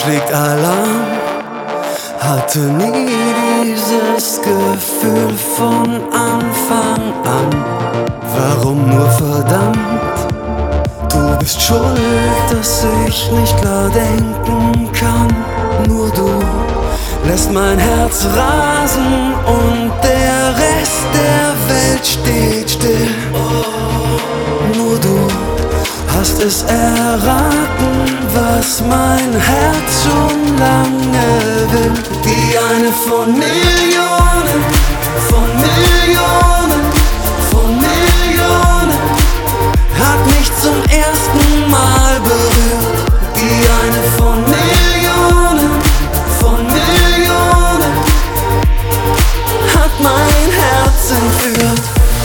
schlägt Alarm. Hatte nie dieses Gefühl von Anfang an. Warum nur verdammt? Du bist schuld, dass ich nicht klar denken kann. Nur du lässt mein Herz rasen und der Rest der Welt steht still. Nur du hast es erraten, was mein Herz schon lange will. Die eine von Millionen, von Millionen, von Millionen hat mich zum ersten Mal berührt. Die eine von Millionen, von Millionen hat mein Herz entführt.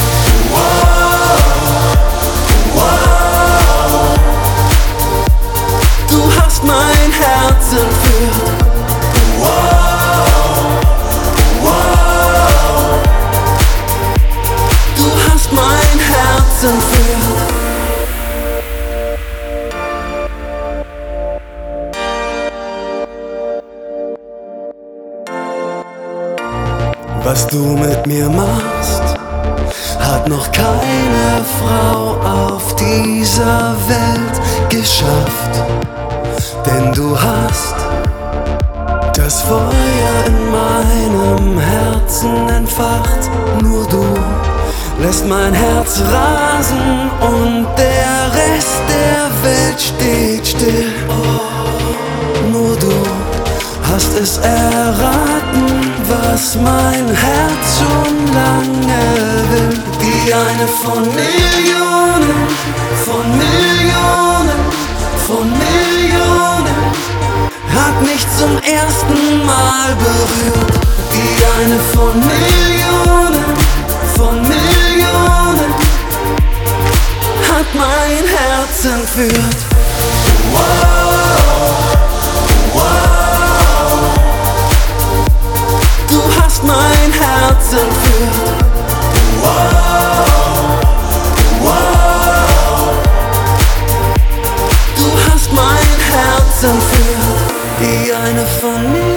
Mein Herz entführt. Du hast mein Herz entführt. Was du mit mir machst, hat noch keine Frau auf dieser Welt geschafft. Denn du hast das Feuer in meinem Herzen entfacht. Nur du lässt mein Herz rasen und der Rest der Welt steht still. Nur du hast es erraten, was mein Herz schon lange will. Die eine von Millionen, von Millionen, von Millionen hat mich zum ersten Mal berührt. Die eine von Millionen, von Millionen hat mein Herz entführt. Du hast mein Herz entführt. Du hast mein Herz entführt. Die eine von mir.